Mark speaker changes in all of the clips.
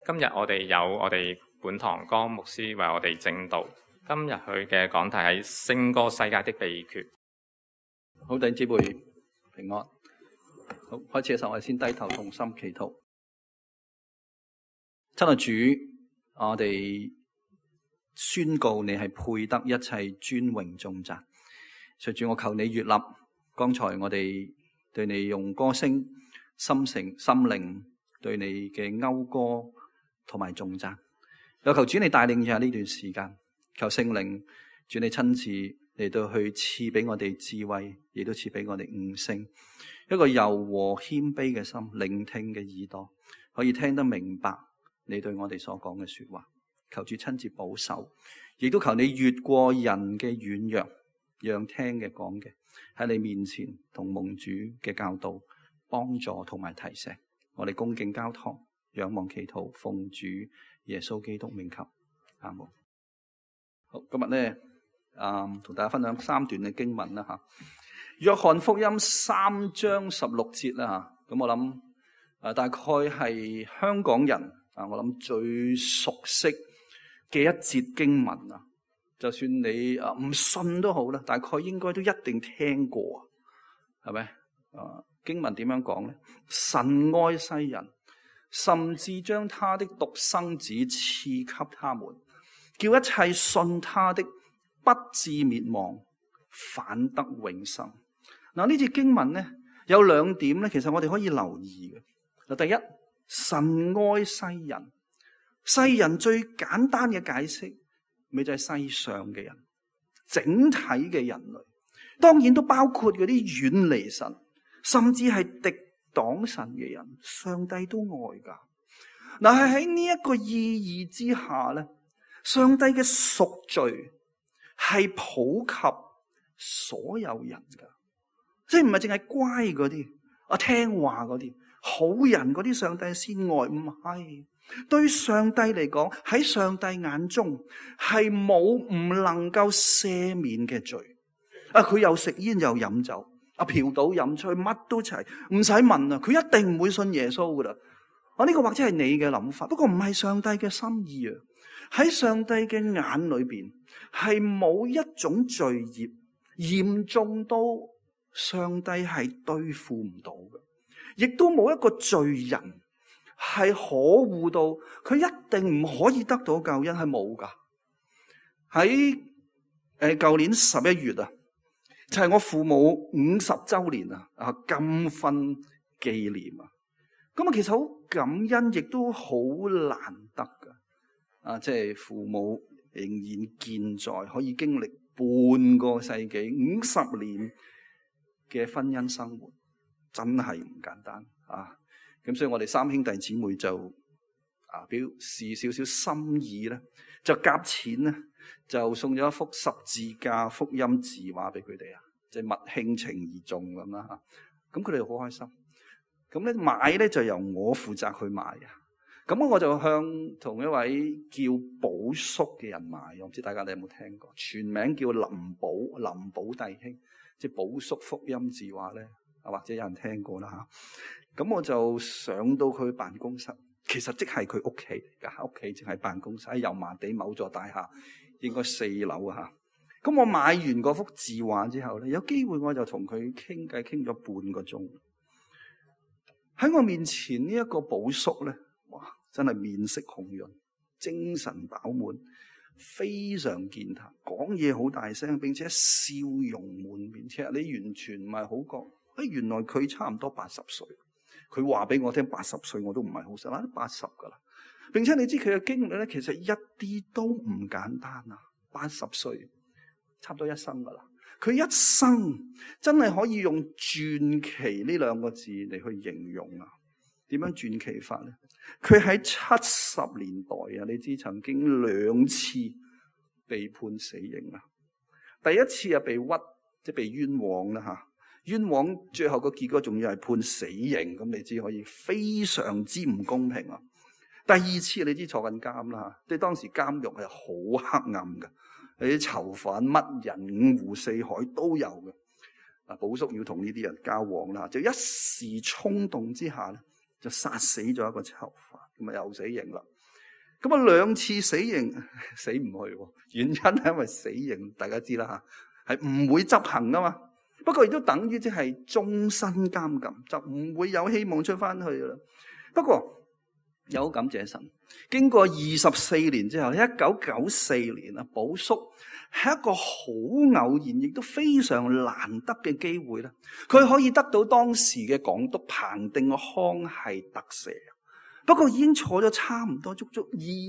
Speaker 1: 今日我哋有我哋本堂江牧師為我哋證道。今日佢嘅講題係勝過世界的秘訣。
Speaker 2: 好，弟兄姊妹平安。好，開始嘅時候我哋先低頭同心祈禱。親愛主，我哋宣告你係配得一切尊榮頌讚。隨住我求你悅納剛才我哋對你用歌聲、心靈對你嘅謳歌同埋頌讚。有求主你帶領一下呢段時間，求聖靈主你親自嚟到去賜俾我哋智慧，亦都賜俾我哋悟性，一個柔和謙卑嘅心，聆聽嘅耳朵，可以聽得明白你對我哋所講嘅說話。求主親自保守，亦都求你越過人嘅軟弱，讓聽嘅講嘅喺你面前同蒙主嘅教導幫助同埋提醒。我哋恭敬交託，仰望祈禱，奉主耶穌基督名求，阿門。好，今日咧同大家分享3段嘅經文啦吓。約翰福音3章16節啦吓。咁我諗大概係香港人我諗最熟悉嘅一節經文啊。就算你唔信都好啦，大概應該都一定聽過，係咪？經文點樣講咧？神愛世人，甚至將他的獨生子賜給他們，叫一切信他的不至滅亡，反得永生。嗱，呢節經文咧有2點咧，其實我哋可以留意嘅。第一，神愛世人，世人最簡單嘅解釋，咪就係世上嘅人，整體嘅人類，當然都包括嗰啲遠離神，甚至係敵擋神嘅人，上帝都愛噶。嗱，係喺呢一個意義之下咧，上帝嘅贖罪係普及所有人噶，即係唔係淨係乖嗰啲聽話嗰啲好人嗰啲上帝先愛，唔係。對上帝嚟講，喺上帝眼中係冇唔能夠赦免嘅罪。佢又食煙又飲酒，嫖賭飲吹，乜都齊，唔使問啊，佢一定唔會信耶穌噶啦。呢個或者係你嘅諗法，不過唔係上帝嘅心意啊。喺上帝嘅眼裏邊，係冇一種罪孽嚴重到上帝係對付唔到嘅，亦都冇一個罪人係可惡到佢一定唔可以得到救恩，係冇噶。喺舊年11月就係我父母50周年金婚紀念啊。咁其實好感恩，亦都好難得噶。即係父母仍然健在，可以經歷半個世紀50年嘅婚姻生活，真係唔簡單啊！咁所以我哋3兄弟姊妹就表示少少心意咧，就夾錢咧，就送咗一幅十字架福音字畫俾佢哋啊，即係物輕情義重咁啦吓。咁佢哋好開心。咁咧買咧就由我負責去買啊。咁我就向同一位叫寶叔嘅人買，我唔知大家你有冇聽過？全名叫林寶弟兄，即係寶叔福音字畫咧，或者有人聽過啦吓。咁我就上到佢辦公室，其實即係佢屋企嚟噶，屋企淨係辦公室喺油麻地某座大廈，應該4樓啊吓。咁我買完嗰幅字畫之後咧，有機會我就同佢傾偈，傾咗半個鐘。喺我面前呢一個寶叔咧，哇，真係面色紅潤，精神飽滿，非常健談，講嘢好大聲，並且笑容滿面。其實你完全唔係好覺，原來佢差唔多80歲。佢話俾我聽80歲，我都唔係好實啦，80噶啦。並且你知佢嘅經歷咧，其實一啲都唔簡單啊！80歲，差唔多一生噶啦。佢一生真係可以用傳奇呢2個字嚟去形容啊！點樣傳奇法咧？佢喺70年代啊，你知曾經2次被判死刑啊！第一次被屈，即係被冤枉啦吓。冤枉最後個結果仲要係判死刑，咁你知可以非常之唔公平啊！第二次你知坐緊監啦，即係當時監獄係好黑暗嘅，啲囚犯乜人5湖4海都有嘅。寶叔要同呢啲人交往啦，就一時衝動之下咧，就殺死咗一個囚犯。 咁啊又死刑啦。咁啊2次死刑死唔去，原因係因為死刑大家知啦吓，係唔會執行噶嘛。不過亦都等於即係終身監禁，就唔會有希望出翻去噶啦。不過有感謝神，經過24年之後，1994年啊，保叔係一個好偶然，亦都非常難得嘅機會啦。佢可以得到當時嘅港督彭定康係特赦，不過已經坐咗差唔多足足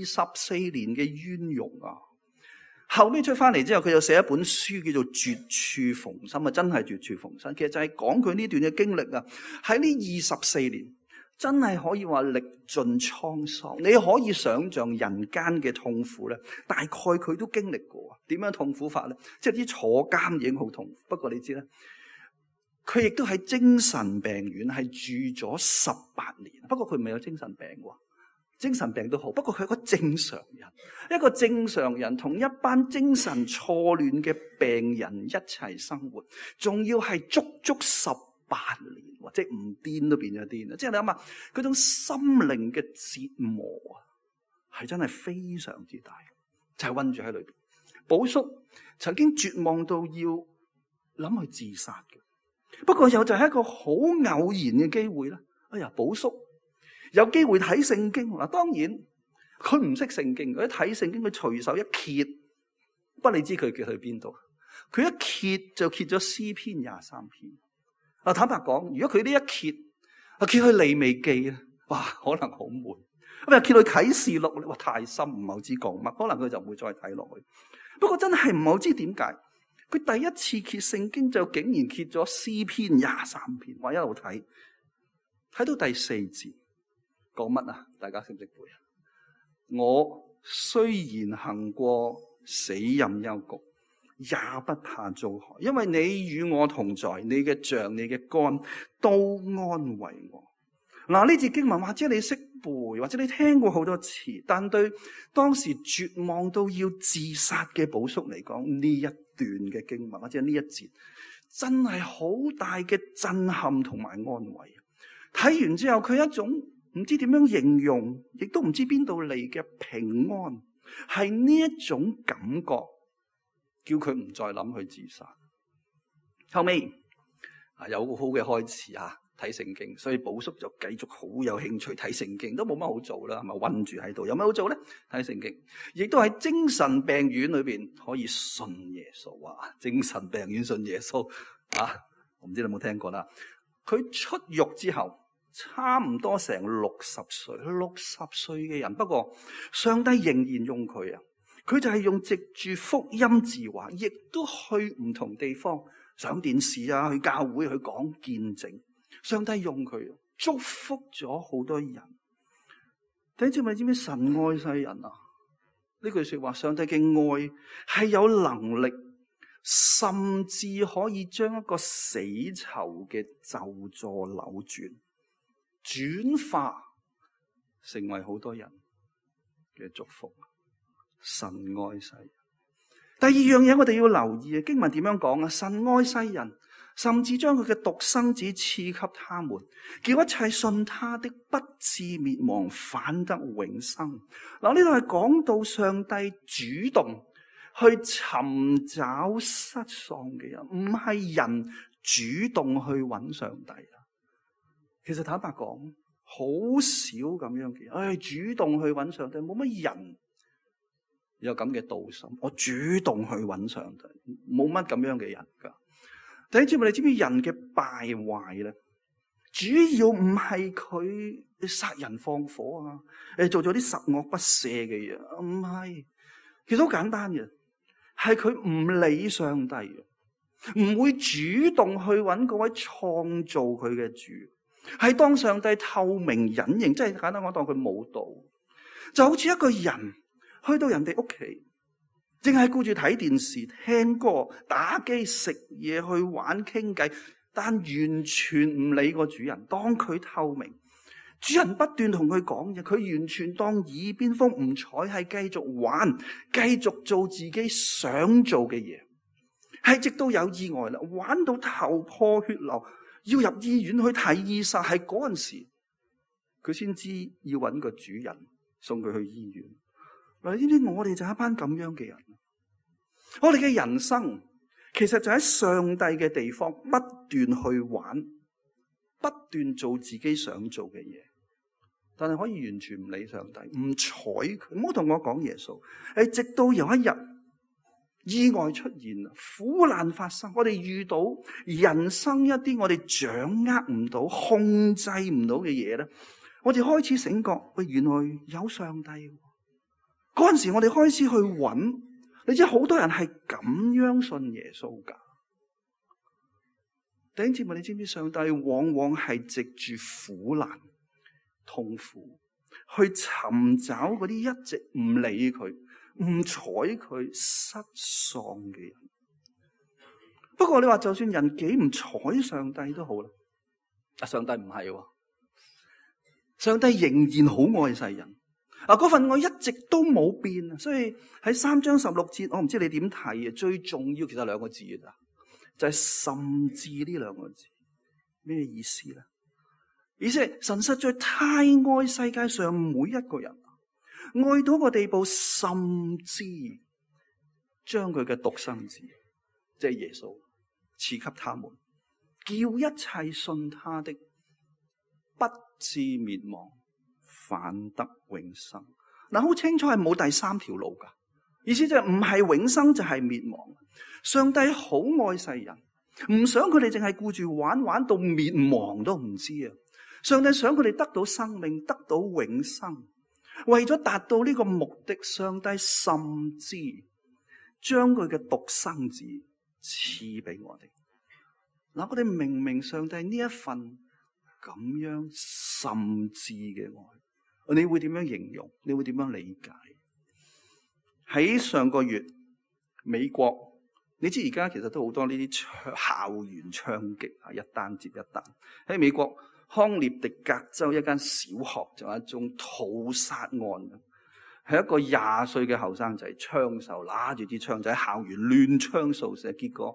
Speaker 2: 24年嘅冤獄啊！後尾出翻嚟之後，佢就寫一本書叫做《絕處逢生》啊，真係絕處逢生。其實就係講佢呢段嘅經歷啊，喺呢24年真係可以話歷盡滄桑。你可以想象人間嘅痛苦咧，大概佢都經歷過啊。點樣痛苦法咧？即係啲坐監已經好痛苦，不過你知咧，佢亦都喺精神病院係住咗18年。不過佢唔係有精神病喎。精神病都好，不過佢係一個正常人，一個正常人同一班精神錯亂嘅病人一齊生活，仲要係足足18年，即係唔癲都變咗癲啦！即係你諗下，嗰種心靈嘅折磨啊，係真係非常之大，就係韞住喺裏邊。保叔曾經絕望到要諗去自殺嘅，不過又就係一個好偶然嘅機會啦。哎呀，保叔有機會睇聖經嗱，當然佢唔識聖經，佢一睇聖經，佢隨手一揭，不過你知佢揭去邊度？佢一揭就揭咗詩篇23篇。嗱，坦白講，如果佢呢一揭，揭去利未記啊，哇，可能好悶。咁啊，揭去啟示錄，哇，太深，唔係好知講乜，可能佢就唔會再睇落去。不過真係唔係好知點解，佢第一次揭聖經就竟然揭咗詩篇23篇，話一路睇到第4節。講乜啊？大家識唔識背啊？我雖然行過死蔭幽谷，也不怕遭害，因為你與我同在，你嘅杖、你嘅竿都安慰我。嗱，呢節經文或者你識背，或者你聽過好多次，但對當時絕望到要自殺嘅保叔嚟講，呢一段嘅經文或者呢一節，真係好大嘅震撼同埋安慰。睇完之後，佢一種唔知點樣形容，亦都唔知邊度嚟嘅平安，係呢一種感覺，叫佢唔再諗去自殺。後尾有個好嘅開始啊，睇聖經，所以保叔就繼續好有興趣睇聖經，都冇乜好做啦，係咪韞住喺度？有乜好做咧？睇聖經，亦都喺精神病院裏邊可以信耶穌啊！精神病院信耶穌啊！我唔知你有冇聽過啦。佢出獄之後，差唔多成60歲，60歲嘅人，不過上帝仍然用佢啊！佢就係用藉住福音字話，亦都去唔同地方上電視啊，去教會去講見證。上帝用佢祝福咗好多人。弟兄姊妹，你知唔知神愛世人啊？呢句說話，上帝嘅愛係有能力，甚至可以將一個死囚嘅咒詛扭轉化成為好多人嘅祝福。神愛世人。第二樣嘢我哋要留意啊，經文點樣講啊？神愛世人，甚至將佢嘅獨生子賜給他們，叫一切信他的不至滅亡，反得永生。嗱，呢度係講到上帝主動去尋找失喪嘅人，唔係人主動去揾上帝啊。其實坦白講，好少咁樣嘅人，主動去揾上帝，冇乜人有咁嘅道心。我主動去揾上帝，冇乜咁樣嘅人噶。弟兄姊妹，你知唔知人嘅敗壞咧？主要唔係佢殺人放火啊，做咗啲十惡不赦嘅嘢，唔係。其實好簡單嘅，係佢唔理上帝，唔會主動去揾嗰位創造佢嘅主。係當上帝透明隱形，即係簡單講，當佢冇道，就好似一個人去到人哋屋企，淨係顧住睇電視、聽歌、打機、食嘢、去玩、傾偈，但完全唔理個主人。當佢透明，主人不斷同佢講嘢，佢完全當耳邊風，唔睬，係繼續玩，繼續做自己想做嘅嘢。係直到有意外啦，玩到頭破血流，要入醫院去睇醫生，係嗰陣時佢先知要揾個主人送佢去醫院。嗱，你知唔知我哋就係一班咁樣嘅人？我哋嘅人生其實就喺上帝嘅地方不斷去玩，不斷做自己想做嘅嘢，但係可以完全唔理上帝，唔睬佢。唔好同我講耶穌。直到有一日意外出現，苦難發生，我哋遇到人生一啲我哋掌握唔到、控制唔到嘅嘢咧，我哋開始醒覺，喂，原來有上帝。嗰陣時我哋開始去揾，你知好多人係咁樣信耶穌噶。弟兄姊妹，你知唔知上帝往往係藉住苦難、痛苦去尋找嗰啲一直唔理佢、唔睬佢、失喪嘅人。不過你話就算人幾唔睬上帝都好啦，上帝唔係喎，上帝仍然好愛世人。嗰份愛一直都冇變，所以喺3章16節，我唔知你點睇啊？最重要其實兩個字啊，就係甚至呢兩個字，咩意思咧？意思係神實在太愛世界上每一個人，愛到個地步，甚至將佢嘅獨生子，即係耶穌，賜給他們，叫一切信他的不至滅亡，反得永生。嗱，好清楚係冇第三條路噶，意思就係唔係永生就係滅亡。上帝好愛世人，唔想佢哋淨係顧住玩到滅亡都唔知啊！上帝想佢哋得到生命，得到永生。為咗達到呢個目的，上帝甚至將佢嘅獨生子賜俾我哋。嗱，我哋明明上帝呢一份咁樣甚至嘅愛，你會點樣形容？你會點樣理解？喺上個月美國，你知而家其實都好多呢啲校園槍擊啊，一單接一單。喺美國康涅狄格州一間小學就有一宗屠殺案，係一個20歲嘅後生仔槍手拿住支槍仔喺校園亂槍掃射，結果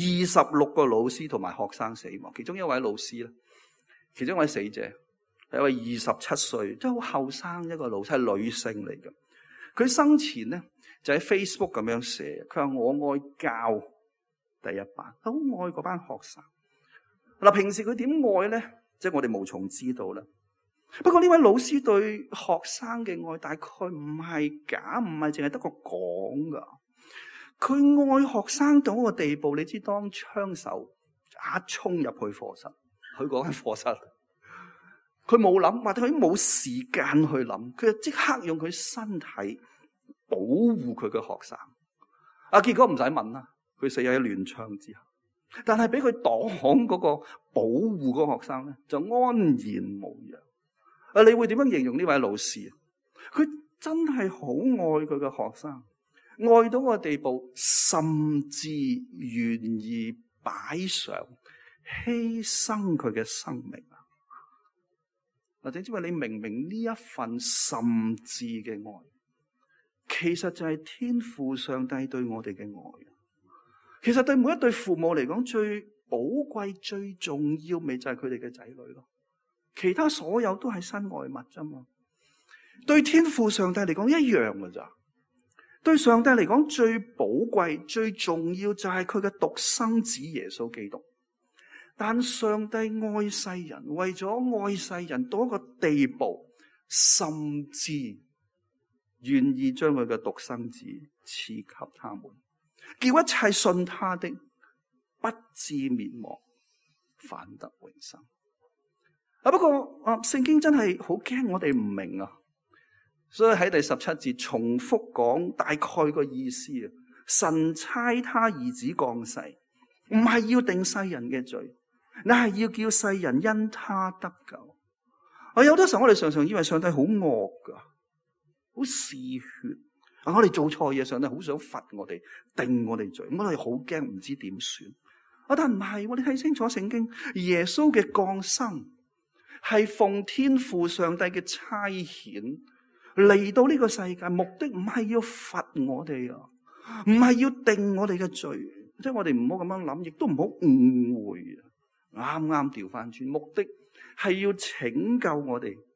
Speaker 2: 26個老師同埋學生死亡。其中一位老師咧，其中一位死者係一位27歲，即係好後生一個老師，係女性嚟嘅。佢生前咧就喺 Facebook 咁樣寫，佢話我愛教第一班，好愛嗰班學生。嗱，平時佢點愛咧？即係我哋無從知道啦。不過呢位老師對學生嘅愛大概唔係假，唔係淨係得個講噶。佢愛學生到個地步，你知當槍手一衝入去課室，佢嗰間課室，佢冇諗，或者佢冇時間去諗，佢就即刻用佢身體保護佢嘅學生。結果唔使問啦，佢死喺一亂槍之後。但係俾佢擋嗰個保護嗰個學生咧，就安然無恙。你會點樣形容呢位老師？佢真係好愛佢嘅學生，愛到個地步，甚至願意擺上犧牲佢嘅生命啊！或者因為你明明呢一份甚至嘅愛，其實就係天父上帝對我哋嘅愛。其實對每一對父母嚟講，最寶貴、最重要，咪就係佢哋嘅仔女咯。其他所有都係身外物啫嘛。對天父上帝嚟講一樣噶咋。對上帝嚟講最寶貴、最重要就係佢嘅獨生子耶穌基督。但上帝愛世人，為咗愛世人到一個地步，甚至願意將佢嘅獨生子賜給他們，叫一切信他的不至滅亡，反得永生。不過聖經真係好驚我哋唔明啊，所以喺第17節重複講大概個意思啊。神差他兒子降世，唔係要定世人嘅罪，乃係要叫世人因他得救。有好多時候我哋常常以為上帝好惡噶，好嗜血。我哋做錯嘢，上帝好想罰我哋，定我哋罪，我哋好驚，唔知點算。但唔係，我哋睇清楚聖經，耶穌嘅降生係奉天父上帝嘅差遣嚟到呢個世界，目的唔係要罰我哋啊，唔係要定我哋嘅罪，即係我哋唔好咁樣諗，亦都唔好誤會啊。啱啱調翻轉，目的係要拯救我哋，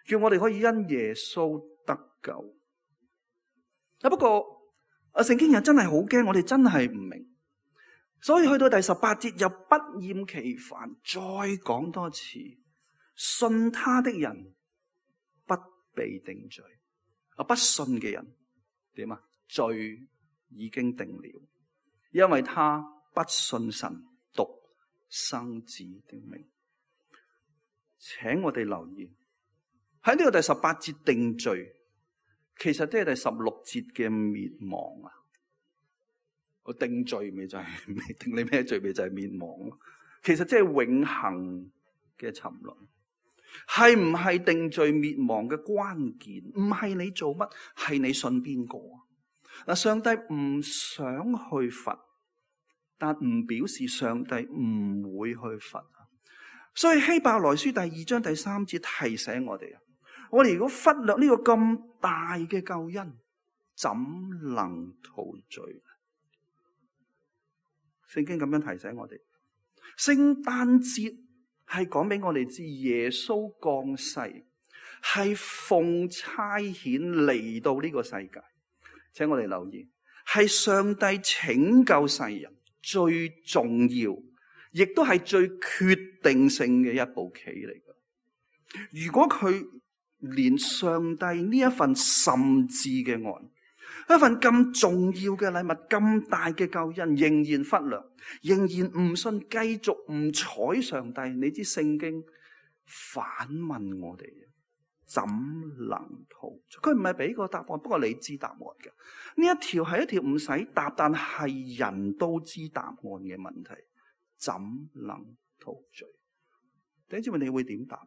Speaker 2: 叫我哋可以因耶穌得救。不過聖經人真係好驚，我哋真係唔明，所以去到第18節又不厭其煩再講多次，信他的人不被定罪。不信嘅人點啊？罪已經定了，因為他不信神獨生子的名。請我哋留意喺呢個第18節定罪，其實即係第16節嘅滅亡啊！我定罪咪就係定你咩罪咪就係滅亡咯。其實即係永恆嘅沉淪。係唔係定罪滅亡嘅關鍵？唔係你做乜，係你信邊個。上帝唔想去罰，但唔表示上帝唔會去罰。所以希伯來書第2章第3節提醒我哋，我哋如果忽略呢個咁大嘅救恩，怎能逃罪？聖經咁樣提醒我哋，聖誕節係講俾我哋知耶穌降世係奉差遣嚟到呢個世界。請我哋留意，係上帝拯救世人最重要，亦都係最決定性嘅一步棋嚟㗎。如果佢連上帝呢一份甚至嘅愛，一份咁重要嘅禮物，咁大嘅救恩，仍然忽略，仍然唔信，繼續唔睬上帝。你知聖經反問我哋，怎能逃罪？佢唔係俾個答案，不過你知答案嘅。呢一條係一條唔使答，但係人都知答案嘅問題，怎能逃罪？弟兄姊妹，你會點答？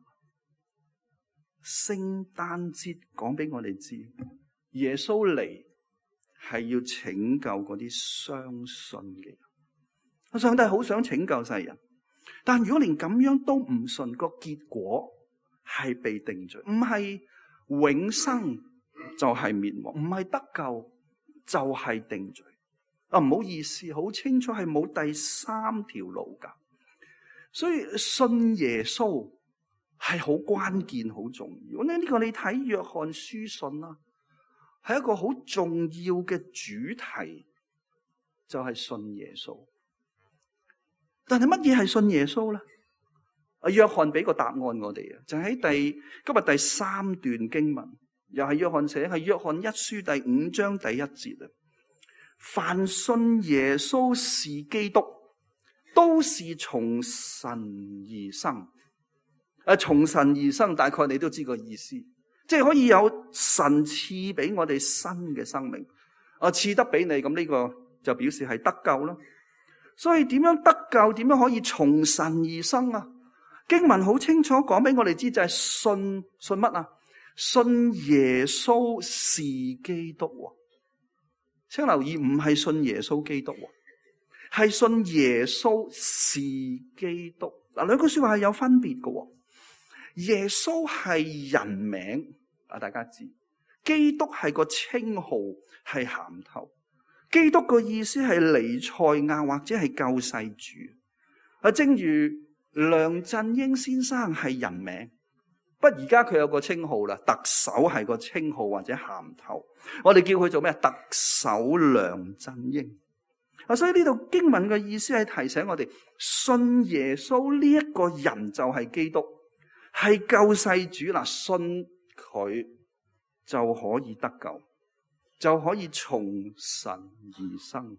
Speaker 2: 聖誕節講俾我哋知，耶穌嚟係要拯救嗰啲相信嘅人。上帝好想拯救世人，但如果連咁樣都唔信，個結果係被定罪，唔係永生就係滅亡，唔係得救就係定罪。唔好意思，好清楚係冇第三條路噶。所以信耶穌係好關鍵、好重要。呢個你睇約翰書信啦，係一個好重要嘅主題，就係信耶穌。但係乜嘢係信耶穌咧？約翰俾個答案我哋啊，就喺今日第3段經文，又係約翰寫，係約翰1書第5章第1節啊。凡信耶穌是基督，都是從神而生。從神而生，大概你都知個意思，即係可以有神賜俾我哋新嘅生命，賜得俾你，咁呢個就表示係得救啦。所以點樣得救？點樣可以從神而生啊？經文好清楚講俾我哋知，就係信乜啊？信耶穌是基督。請留意，唔係信耶穌基督，係信耶穌是基督。嗱，兩句說話係有分別嘅。耶穌係人名，大家知。基督係個稱號，係銜頭。基督個意思係彌賽亞或者係救世主。正如梁振英先生係人名，不過而家佢有個稱號啦，特首係個稱號或者銜頭，我哋叫佢做咩？特首梁振英。所以呢度經文嘅意思係提醒我哋，信耶穌呢一個人就係基督，係救世主啦，信佢就可以得救，就可以從神而生。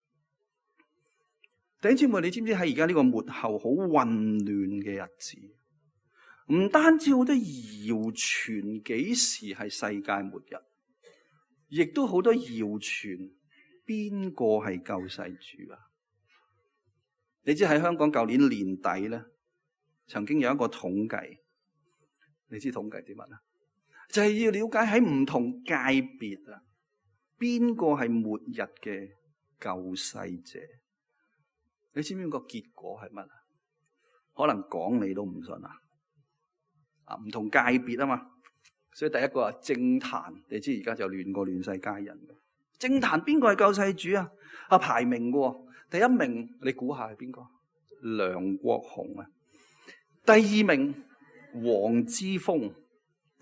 Speaker 2: 弟兄姊妹，你知唔知喺而家呢個末後好混亂嘅日子，唔單止好多謠傳幾時係世界末日，亦都好多謠傳邊個係救世主啊？你知喺香港舊年年底咧，曾經有一個統計，你知統計啲乜啊？就係要了解喺唔同界別啊，邊個係末日嘅救世者？你知唔知個結果係乜啊？可能講你都唔信啊！唔同界別啊嘛，所以第一個係政壇，你知而家就亂過亂世佳人。政壇邊個係救世主啊？排名嘅，第一名你估下係邊個？梁國雄啊。第二名黃之鋒，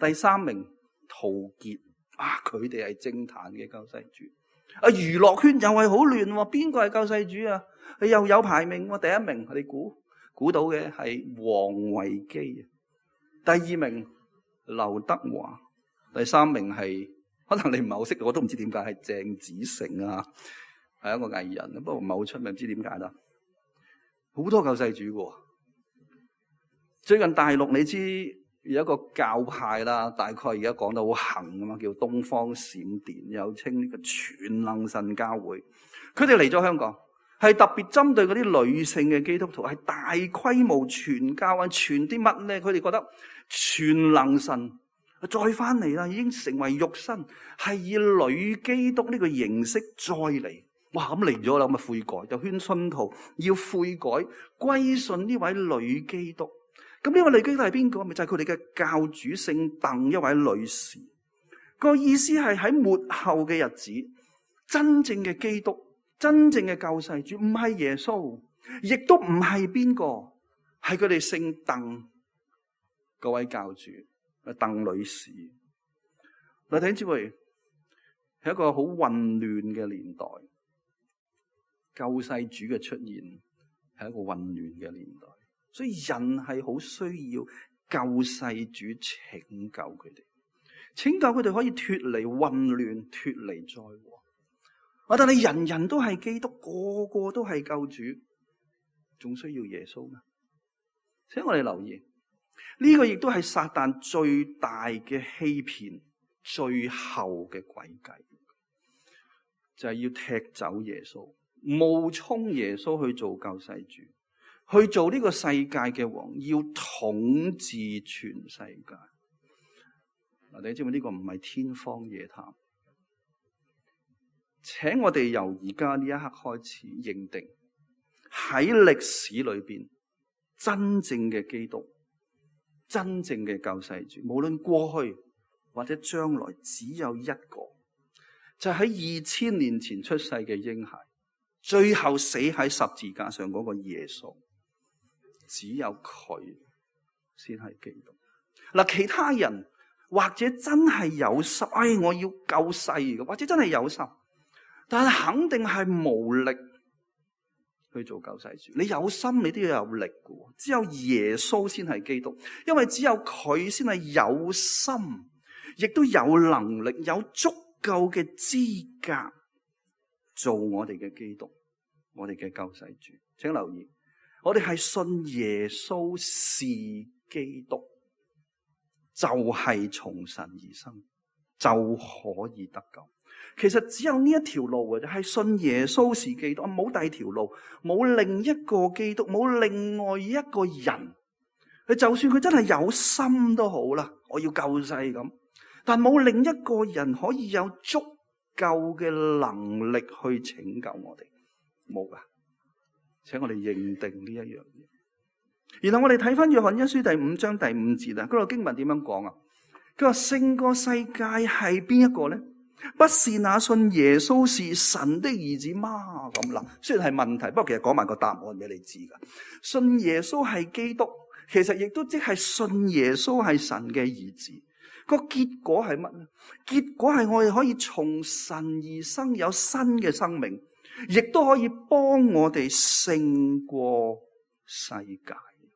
Speaker 2: 第三名陶傑，佢哋係政壇嘅救世主。娛樂圈又係好亂，邊個係救世主啊？又有排名，第一名你估到嘅係王維基，第二名劉德華，第三名係可能你唔係好識，我都唔知點解係鄭子誠啊，係一個藝人，不過唔係好出名，唔知點解啦。好多救世主嘅。最近大陸你知有一個教派啦，大概而家講得好行㗎嘛，叫東方閃電，又稱呢個全能神教會。佢哋嚟咗香港，係特別針對嗰啲女性嘅基督徒，係大規模傳教啊，傳啲乜咧？佢哋覺得全能神再翻嚟啦，已經成為肉身，係以女基督呢個形式再嚟。哇！咁嚟咗啦，咁啊悔改，就勸信徒要悔改，歸信呢位女基督。咁呢位女基督係邊個？咪就係佢哋嘅教主姓鄧一位女士。個意思係喺末後嘅日子，真正嘅基督，真正嘅救世主，唔係耶穌，亦都唔係邊個，係佢哋姓鄧嗰位教主，鄧女士。嗱，弟兄姊妹，係一個好混亂嘅年代，救世主嘅出現係一個混亂嘅年代。所以人係好需要救世主拯救佢哋，拯救佢哋可以脫離混亂、脫離災禍。但係人人都係基督，個個都係救主，仲需要耶穌咩？請我哋留意，呢個亦都係撒旦最大嘅欺騙，最後嘅詭計，就係要踢走耶穌，冒充耶穌去做救世主。去做呢個世界嘅王，要統治全世界。嗱，你知唔知呢個唔係天方夜譚？請我哋由而家呢一刻開始認定，喺歷史裏邊真正嘅基督、真正嘅救世主，無論過去或者將來，只有一個，就喺2000年前出世嘅嬰孩，最後死喺十字架上嗰個耶穌。只有佢先係基督。嗱，其他人或者真係有心，我要救世嘅，或者真係有心，但係肯定係無力去做救世主。你有心，你都要有力嘅。只有耶穌先係基督，因為只有佢先係有心，亦都有能力，有足夠嘅資格做我哋嘅基督，我哋嘅救世主。請留意。我哋係信耶穌是基督，就係從神而生，就可以得救。其實只有呢一條路嘅，就係信耶穌是基督，冇第二條路，冇另一個基督，冇另外一個人。佢就算佢真係有心都好啦，我要救世咁，但冇另一個人可以有足夠嘅能力去拯救我哋，冇噶。請我哋認定呢一樣嘢，然後我哋睇翻約翰一書第5章第5節啊，嗰個經文點樣講啊？佢話勝過世界係邊一個咧？不是那信耶穌是神的兒子嗎？咁啦，雖然係問題，不過其實講埋個答案俾你知噶。信耶穌係基督，其實亦都即係信耶穌係神嘅兒子。個結果係乜咧？結果係我哋可以從神而生，有新嘅生命。亦都可以幫我哋勝過世界。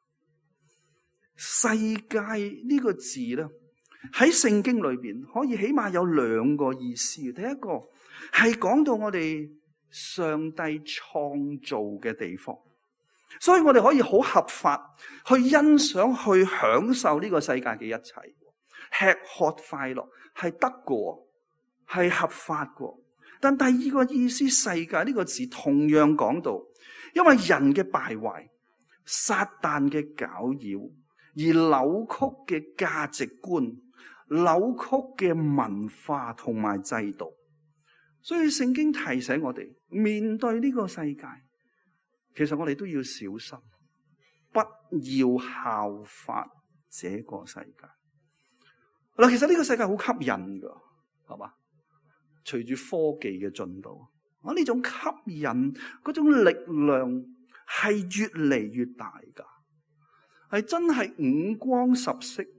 Speaker 2: 世界呢個字咧，喺聖經裏邊可以起碼有兩個意思。第一個係講到我哋上帝創造嘅地方，所以我哋可以好合法去欣賞、去享受呢個世界嘅一切，吃喝快樂係得過，係合法過。但第二個意思，世界呢個字同樣講到，因為人嘅敗壞、撒旦嘅攪擾而扭曲嘅價值觀、扭曲嘅文化同埋制度，所以聖經提醒我哋面對呢個世界，其實我哋都要小心，不要效法這個世界。嗱，其實呢個世界好吸引噶，係嘛？隨住科技嘅進步，呢種吸引嗰種力量係越嚟越大噶，係真係五光十色，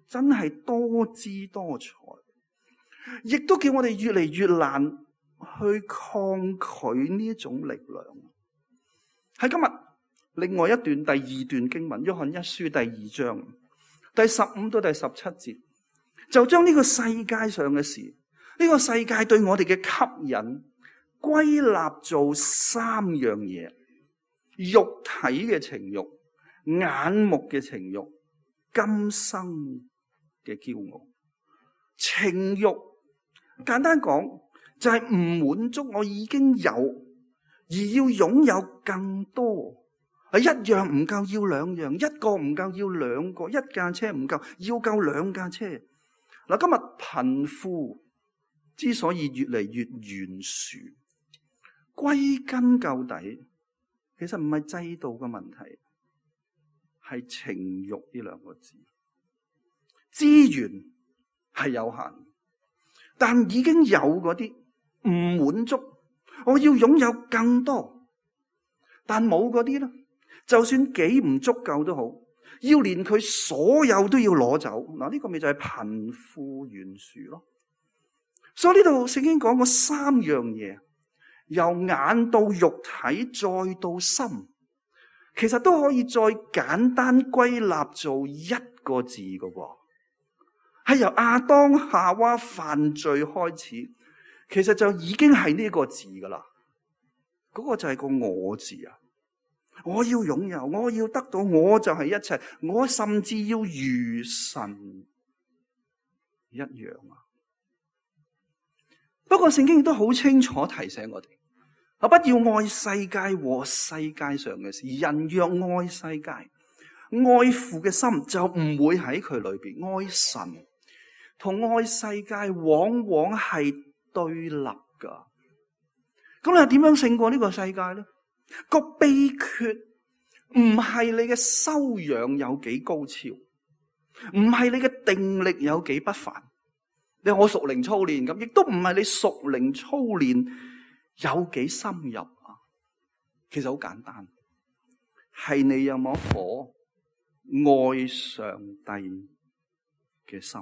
Speaker 2: 真係多姿多彩，亦都叫我哋越嚟越難去抗拒呢一種力量。喺今日另外一段第二段經文，約翰一書第2章第15到第17節，就將呢個世界上嘅事，呢個世界對我哋嘅吸引歸納做3樣嘢：肉體嘅情慾、眼目嘅情慾、今生嘅驕傲。情慾簡單講就係唔滿足我已經有，而要擁有更多。一樣唔夠要2樣，一個唔夠要2個，一架車唔夠要夠2架車。嗱，今日貧富之所以越嚟越懸殊，歸根究底，其實唔係制度嘅問題，係情慾呢2個字。資源係有限，但已經有嗰啲唔滿足，我要擁有更多，但冇嗰啲咧，就算幾唔足夠都好，要連佢所有都要攞走。嗱，呢個咪就係貧富懸殊咯。所以呢度聖經講過3樣嘢，由眼到肉體再到心，其實都可以再簡單歸納做1個字㗎喎。係由亞當夏娃犯罪開始，其實就已經係呢個字㗎啦。嗰個就係個我字啊！我要擁有，我要得到，我就係一切，我甚至要如神一樣啊！不過聖經亦都好清楚提醒我哋，不要愛世界和世界上嘅事。人若愛世界，愛父嘅心就唔會喺佢裏邊。愛神同愛世界往往係對立噶。咁你又點樣勝過呢個世界呢？個秘訣唔係你嘅修養有幾高超，唔係你嘅定力有幾不凡。你話我屬靈操練咁，亦都唔係你屬靈操練有幾深入啊。其實好簡單，係你有冇顆愛上帝嘅心。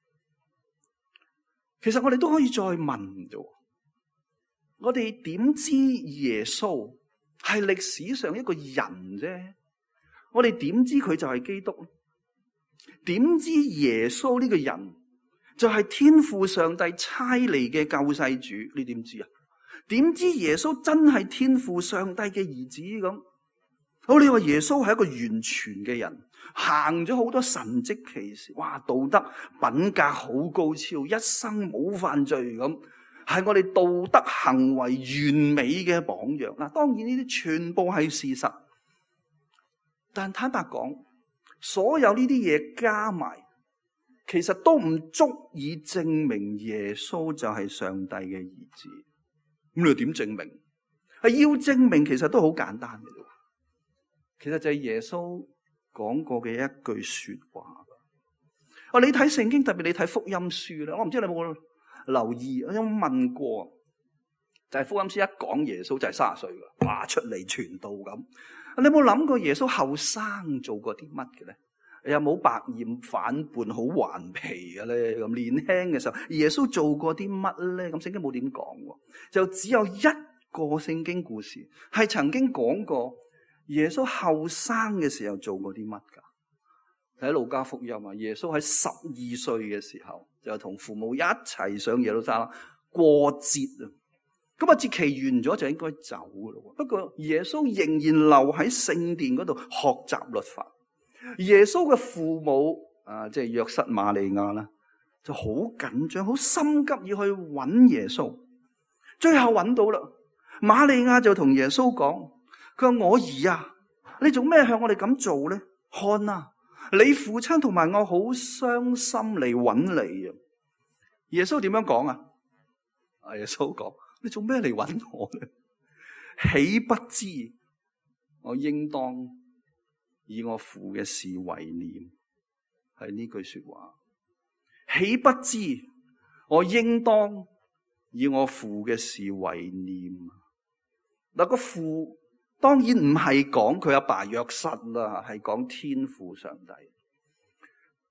Speaker 2: 其實我哋都可以再問嘅，我哋點知耶穌係歷史上一個人啫？我哋點知佢就係基督？點知耶穌呢個人就係天父上帝差嚟嘅救世主？你點知啊？點知耶穌真係天父上帝嘅兒子咁？好，你話耶穌係一個完全嘅人，行咗好多神蹟奇事，哇，道德品格好高超，一生冇犯罪咁，係我哋道德行為完美嘅榜樣。嗱，當然呢啲全部係事實，但坦白講，所有呢啲嘢加埋，其實都唔足以證明耶穌就係上帝嘅兒子。咁你又點證明？係要證明，其實都好簡單嘅。其實就係耶穌講過嘅一句說話。你睇聖經，特別你睇福音書咧，我唔知你有冇留意，我有冇問過？就係福音書一講耶穌就係30歲噶，哇，出嚟傳道咁。你有冇諗過耶穌後生做過啲乜嘅咧？有冇百厭反叛、好頑皮嘅咧？咁年輕嘅時候，耶穌做過啲乜咧？咁聖經冇點講，就只有一個聖經故事係曾經講過。耶穌後生嘅時候做過啲乜噶？睇路加福音啊，耶穌喺12歲嘅時候就同父母一齊上耶路撒冷過節啊。咁啊，節期完咗就應該走噶咯。不過耶穌仍然留喺聖殿嗰度學習律法。耶穌嘅父母即係約瑟瑪利亞啦，就好緊張，好心急要去揾耶穌。最後揾到啦，瑪利亞就同耶穌講。佢話：我兒啊，你做咩向我哋咁做咧？看啊，你父親同埋我好傷心嚟揾你啊！耶穌點樣講啊？耶穌講：你做咩嚟揾我咧？豈不知我應當以我父嘅事為念？係呢句說話。豈不知我應當以我父嘅事為念？嗱，個父。當然唔係講佢阿爸約瑟啦，係講天父上帝。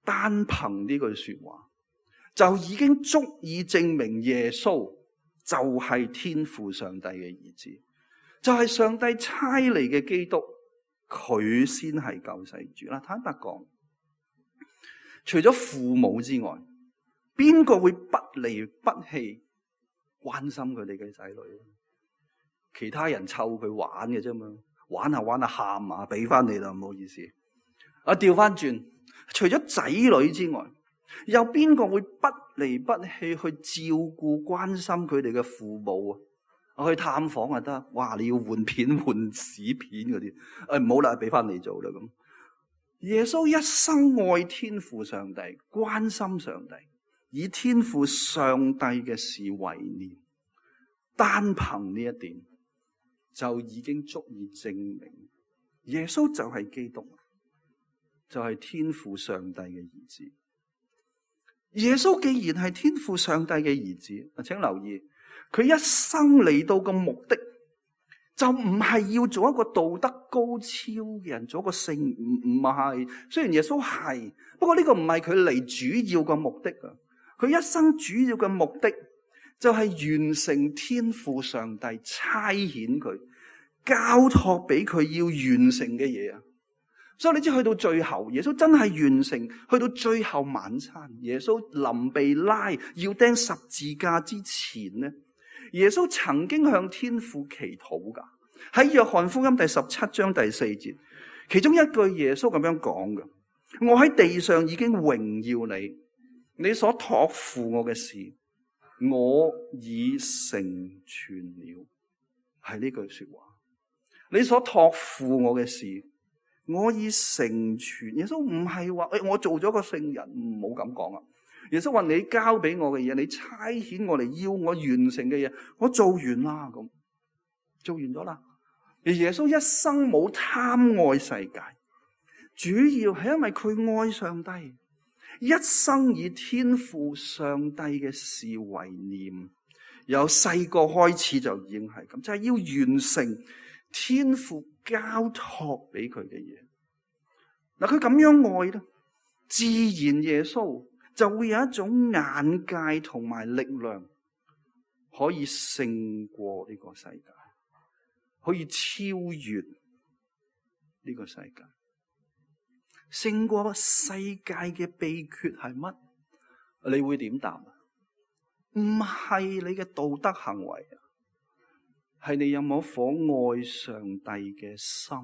Speaker 2: 單憑呢句說話，就已經足以證明耶穌就係天父上帝嘅兒子，就係上帝差嚟嘅基督，佢先係救世主啦。坦白講，除咗父母之外，邊個會不離不棄關心佢哋嘅仔女？其他人湊佢玩嘅啫嘛，玩下玩下喊啊，俾翻你啦，唔好意思。調翻轉，除咗仔女之外，有邊個會不離不棄去照顧關心佢哋嘅父母啊？去探訪啊得，哇！你要換片換屎片嗰啲，唔好啦，俾翻你做啦咁。耶穌一生愛天父上帝，關心上帝，以天父上帝嘅事為念，單憑呢一點就已經足以證明耶穌就係基督，就係天父上帝嘅兒子。耶穌既然係天父上帝嘅兒子，請留意，佢一生嚟到嘅目的就唔係要做一個道德高超嘅人，做一個聖，唔係。雖然耶穌係，不過呢個唔係佢嚟主要嘅目的啊。佢一生主要嘅目的就係完成天父上帝差遣佢交託俾佢要完成嘅嘢啊。所以你知去到最後，耶穌真係完成，去到最後晚餐，耶穌臨被拉要釘十字架之前呢，耶穌曾經向天父祈禱噶。喺約翰福音第17章第4節，其中一句耶穌咁樣講嘅：我喺地上已經榮耀你，你所託付我嘅事，我已成全了。係呢句說話，你所託付我嘅事，我已成全。耶穌唔係話我做咗個聖人，唔好咁講啊。耶穌話你交俾我嘅嘢，你差遣我嚟要我完成嘅嘢，我做完啦，咁做完咗啦。而耶穌一生冇貪愛世界，主要係因為佢愛上帝，一生以天父上帝嘅事為念，由細個開始就已經係咁，就係要完成天父交託俾佢嘅嘢。嗱，佢咁樣愛咧，自然耶穌就會有一種眼界同埋力量，可以勝過呢個世界，可以超越呢個世界。勝過世界嘅秘訣係乜？你會點答？唔係你嘅道德行為，係你有冇顆愛上帝嘅心。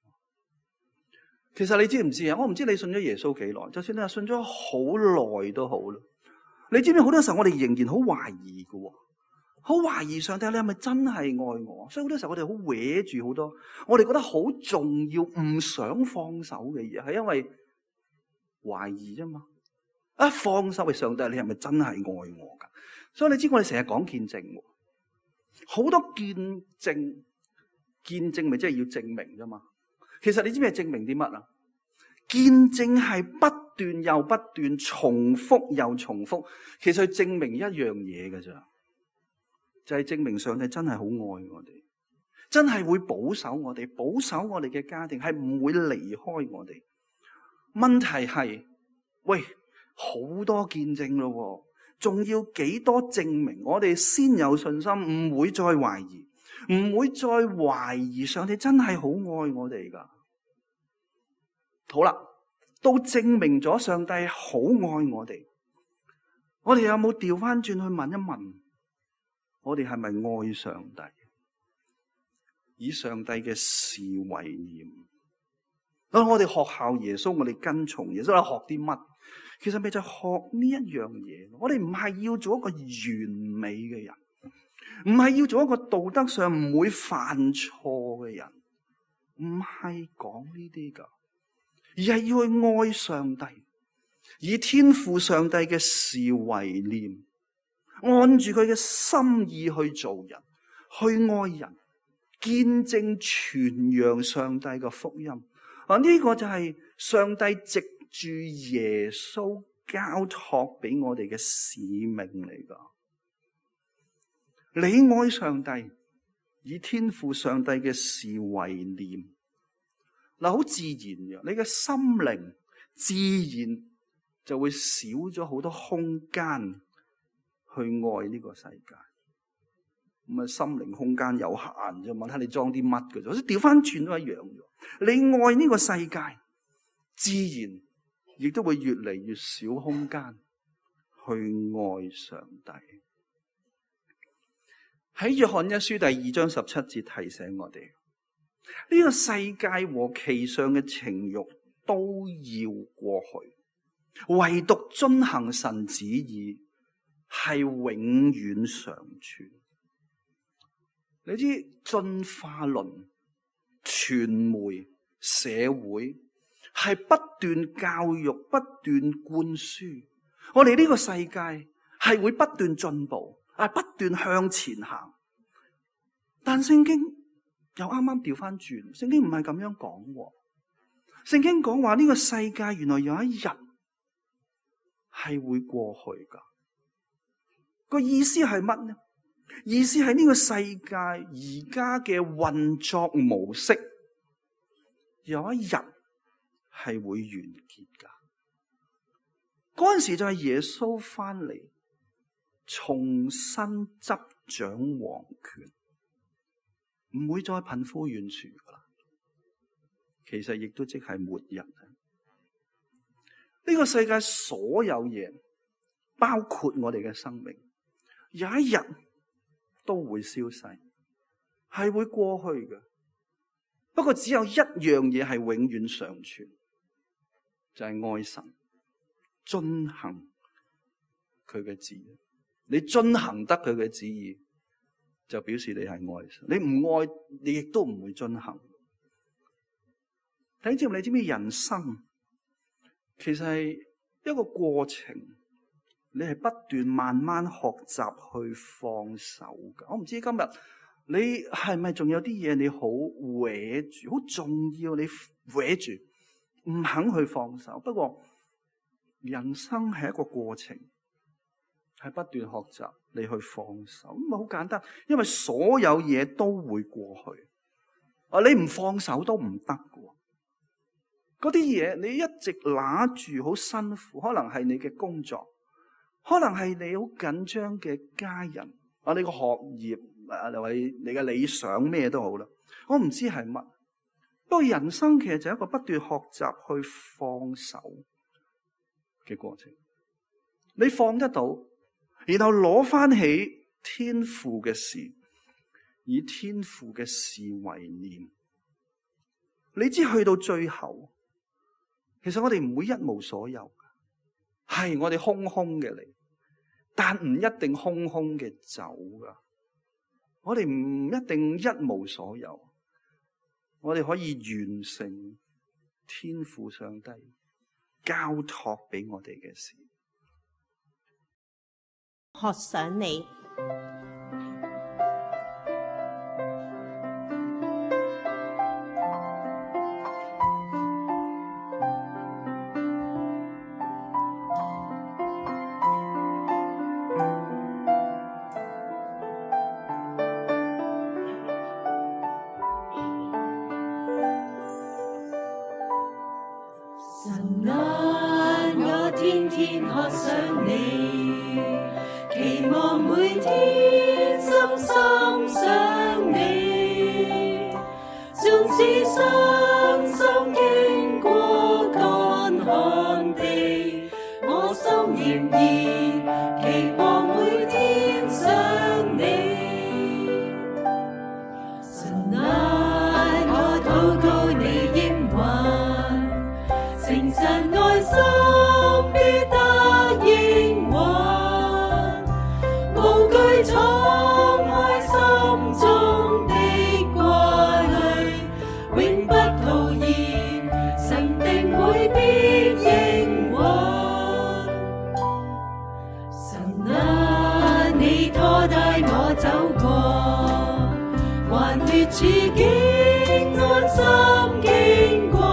Speaker 2: 其實你知唔知啊？我唔知你信咗耶穌幾耐，就算你係信咗好耐都好啦。你知唔知好多時候我哋仍然好懷疑嘅，好懷疑上帝你係咪真係愛我？所以好多時候我哋好搲住好多，我哋覺得好重要唔想放手嘅嘢，係因為懷疑啫嘛。一放手嘅上帝，你係咪真係愛我噶？所以你知我哋成日講見證，好多見證咪即係要證明啫嘛。其實你知唔知係證明啲乜啊？見證係不斷又不斷，重複又重複，其實係證明一樣嘢㗎咋，就係證明上帝真係好愛我哋，真係會保守我哋，保守我哋嘅家庭，係唔會離開我哋。問題係，喂，好多見證咯，仲要幾多證明我哋先有信心，唔會再懷疑，唔會再懷疑上帝真係好愛我哋噶。好啦，都證明咗上帝好愛我哋，我哋有冇調翻轉去問一問，我哋係咪愛上帝，以上帝嘅事為念？我哋學效耶穌，我哋跟從耶穌，學啲乜？其實咪就學呢一樣嘢。我哋唔係要做一個完美嘅人，唔係要做一個道德上唔會犯錯嘅人，唔係講呢啲噶，而係要去愛上帝，以天父上帝嘅事為念，按住佢嘅心意去做人，去愛人，見證傳揚上帝嘅福音。呢個就係上帝藉住耶穌交託俾我哋嘅使命嚟噶。你愛上帝，以天父上帝嘅事為念，好自然嘅，你嘅心靈自然就會少咗好多空間去愛呢個世界。咁啊，心靈空間有限啫，問下你裝啲乜嘅啫。好似調翻轉都一樣嘅。你愛呢個世界，自然亦都會越嚟越少空間去愛上帝。喺約翰一書第2章17節提醒我哋，呢個世界和其上嘅情慾都要過去，唯獨遵行神旨意係永遠常存。你知進化論、傳媒、社會係不斷教育、不斷灌輸，我哋呢個世界係會不斷進步，不斷向前行。但聖經又啱啱調翻轉，聖經唔係咁樣講。聖經講話呢個世界原來有一日係會過去噶。個意思係乜呢？意思係呢個世界而家嘅運作模式，有一日係會完結噶。嗰陣時就係耶穌翻嚟，重新執掌王權，唔會再貧富懸殊噶啦。其實亦都即係末日。呢個世界所有嘢，包括我哋嘅生命，有一日都會消逝，係會過去嘅。不過只有一樣嘢係永遠常存，就係愛神，遵行佢嘅旨意。你遵行得佢嘅旨意，就表示你係愛神。你唔愛，你亦都唔會遵行。睇知唔？你知唔知人生其實係一個過程？你係不斷慢慢學習去放手㗎。我唔知今日你係咪仲有啲嘢你好搲住，好重要，你搲住唔肯去放手。不過人生係一個過程，係不斷學習你去放手。咁啊好簡單，因為所有嘢都會過去。你唔放手都唔得㗎。嗰啲嘢你一直拿住好辛苦，可能係你嘅工作，可能係你好緊張嘅家人，你個學業，或者你嘅理想咩都好啦。我唔知係乜，不過人生其實就係一個不斷學習去放手嘅過程。你放得到，然後攞翻起天父嘅事，以天父嘅事為念。你知去到最後，其實我哋唔會一無所有，係我哋空空嘅嚟，但唔一定空空嘅走噶。我哋唔一定一無所有，我哋可以完成天父上帝交託俾我哋嘅事。
Speaker 3: 學想你。
Speaker 4: 神啊，我天天渴想你，期望每天深深想你，縱使傷心經過乾旱地，我心仍然期望每天想你。神啊，我禱告你應允，誠實愛心必得應允，無懼敞開心中的掛慮，永不徒然，神定會必應允。神啊，你拖帶我走過橫越處境，安心經過。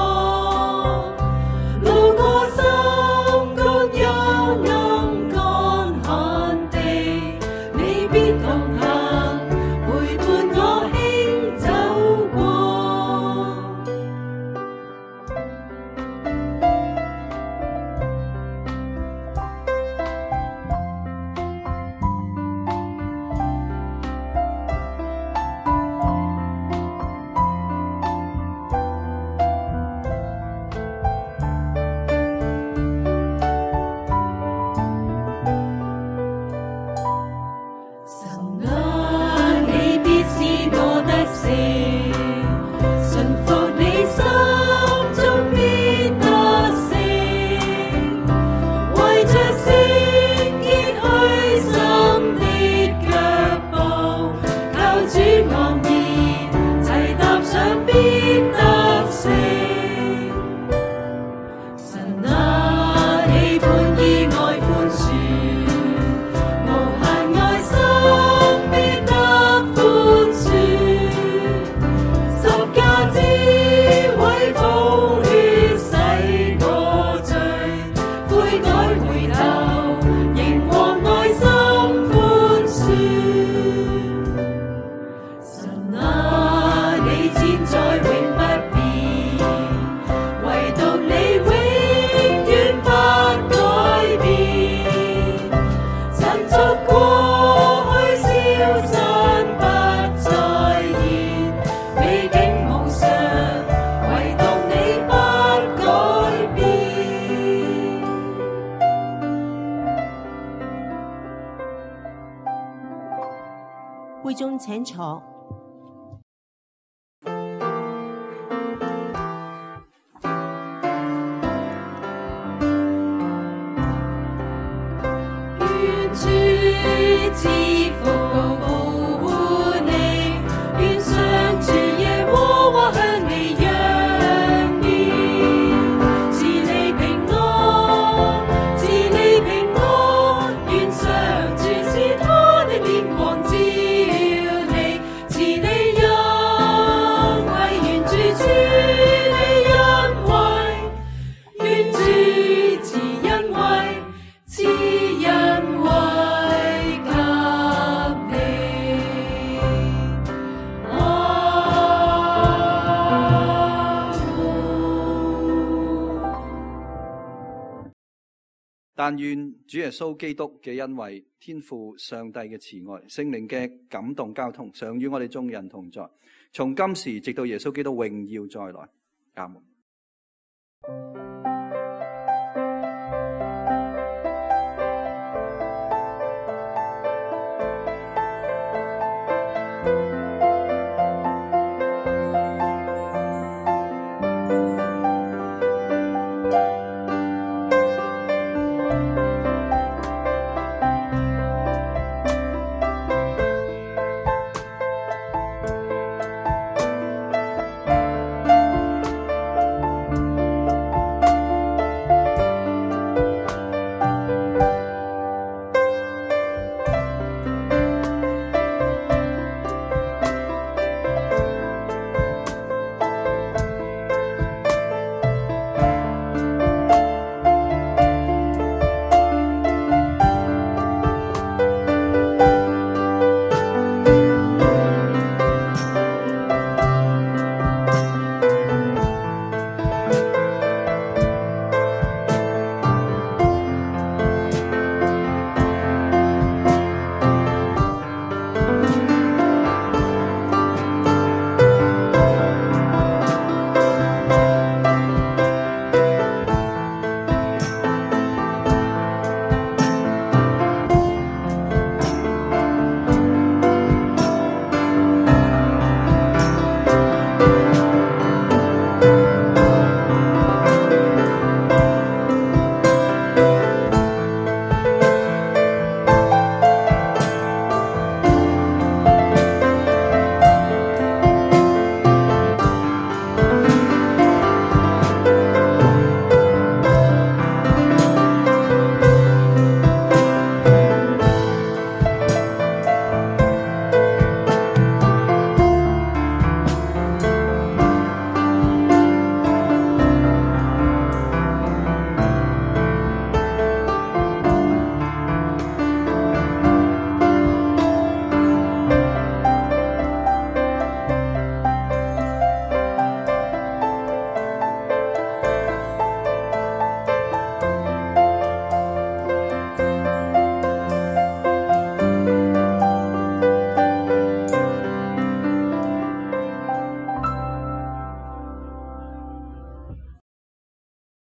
Speaker 3: 會眾請坐。
Speaker 4: 願主賜福保護你，願上主耶和華向你揚面，賜你平安，賜你平安，願上主賜他的臉光照你，賜你恩惠，願主賜你恩惠，願主賜恩惠，賜恩惠給你。
Speaker 2: 但願主耶穌基督嘅恩惠、天父上帝嘅慈愛、聖靈嘅感動交通，常與我哋眾人同在，從今時直到耶穌基督榮耀再來。阿門。